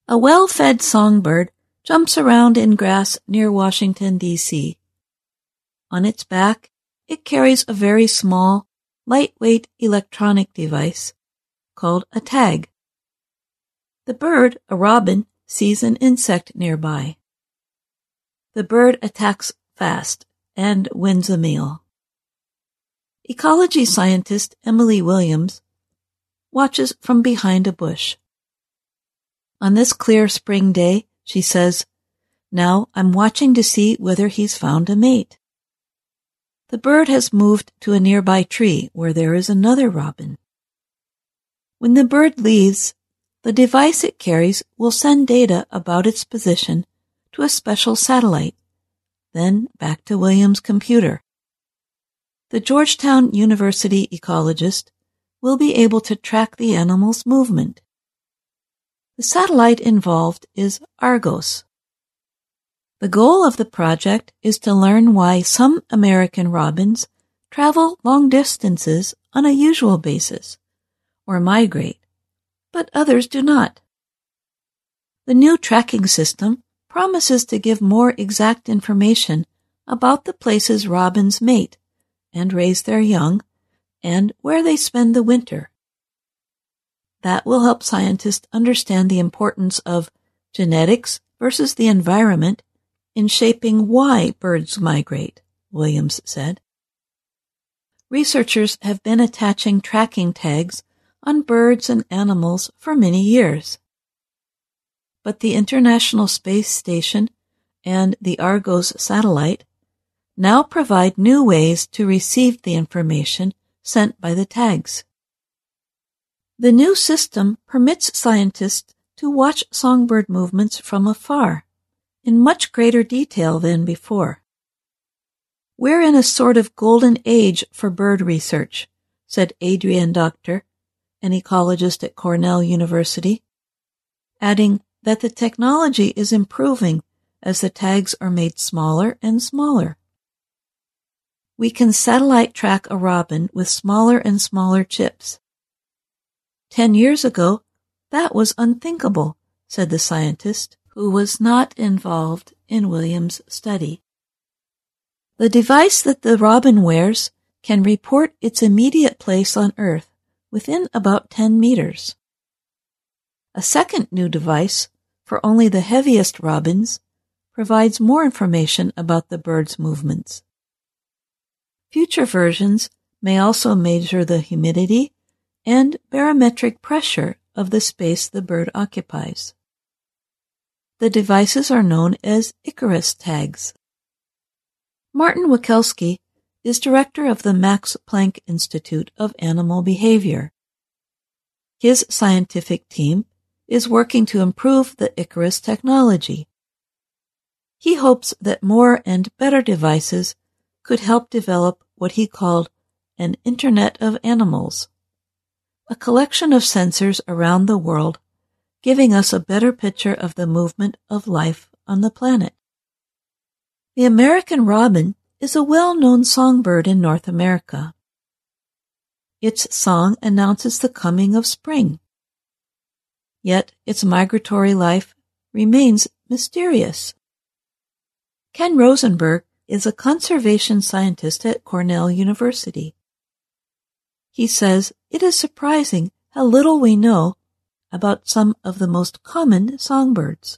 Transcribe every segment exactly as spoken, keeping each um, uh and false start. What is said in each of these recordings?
A well-fed songbird jumps around in grass near Washington, D C On its back, it carries a very small, lightweight electronic device called a tag. The bird, a robin, sees an insect nearby. The bird attacks fast and wins a meal. Ecology scientist Emily Williams watches from behind a bush. On this clear spring day, she says, "Now I'm watching to see whether he's found a mate." The bird has moved to a nearby tree where there is another robin. When the bird leaves, the device it carries will send data about its position to a special satellite, then back to Williams' computer. The Georgetown University ecologist will be able to track the animal's movement. The satellite involved is Argos. The goal of the project is to learn why some American robins travel long distances on a usual basis, or migrate, but others do not. The new tracking system promises to give more exact information about the places robins mate and raise their young, and where they spend the winter. That will help scientists understand the importance of genetics versus the environment in shaping why birds migrate, Williams said. Researchers have been attaching tracking tags on birds and animals for many years. But the International Space Station and the Argos satellite now provide new ways to receive the information sent by the tags. The new system permits scientists to watch songbird movements from afar, in much greater detail than before. "We're in a sort of golden age for bird research," said Adrian Doctor, an ecologist at Cornell University, adding that the technology is improving as the tags are made smaller and smaller. "We can satellite track a robin with smaller and smaller chips. Ten years ago, that was unthinkable," said the scientist, who was not involved in Williams' study. The device that the robin wears can report its immediate place on Earth within about ten meters. A second new device, for only the heaviest robins, provides more information about the bird's movements. Future versions may also measure the humidity and barometric pressure of the space the bird occupies. The devices are known as Icarus tags. Martin Wikelski is director of the Max Planck Institute of Animal Behavior. His scientific team is working to improve the Icarus technology. He hopes that more and better devices could help develop what he called an Internet of Animals, a collection of sensors around the world giving us a better picture of the movement of life on the planet. The American robin is a well-known songbird in North America. Its song announces the coming of spring. Yet its migratory life remains mysterious. Ken Rosenberg is a conservation scientist at Cornell University. He says it is surprising how little we know about some of the most common songbirds.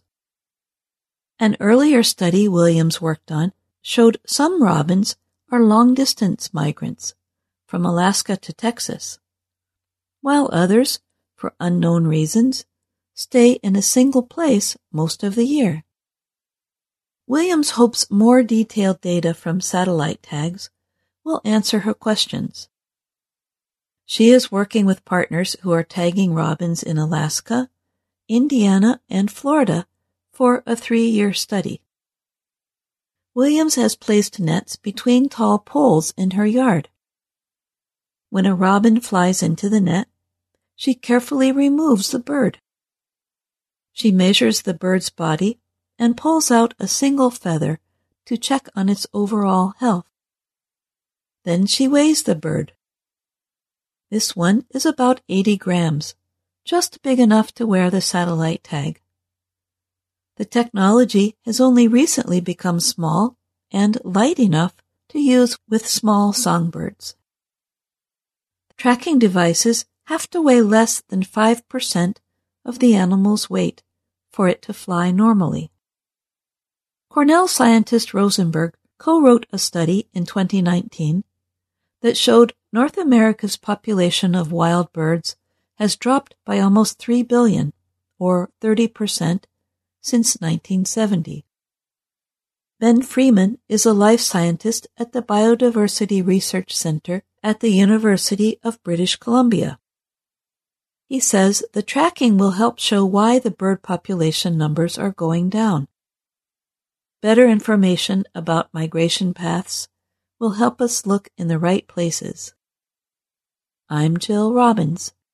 An earlier study Williams worked on showed some robins are long-distance migrants from Alaska to Texas, while others, for unknown reasons, stay in a single place most of the year. Williams hopes more detailed data from satellite tags will answer her questions. She is working with partners who are tagging robins in Alaska, Indiana, and Florida for a three-year study. Williams has placed nets between tall poles in her yard. When a robin flies into the net, she carefully removes the bird. She measures the bird's body and pulls out a single feather to check on its overall health. Then she weighs the bird. This one is about eighty grams, just big enough to wear the satellite tag. The technology has only recently become small and light enough to use with small songbirds. Tracking devices have to weigh less than five percent of the animal's weight for it to fly normally. Cornell scientist Rosenberg co-wrote a study in twenty nineteen that showed North America's population of wild birds has dropped by almost three billion, or thirty percent, since nineteen seventy. Ben Freeman is a life scientist at the Biodiversity Research Center at the University of British Columbia. He says the tracking will help show why the bird population numbers are going down. Better information about migration paths will help us look in the right places. I'm Jill Robbins.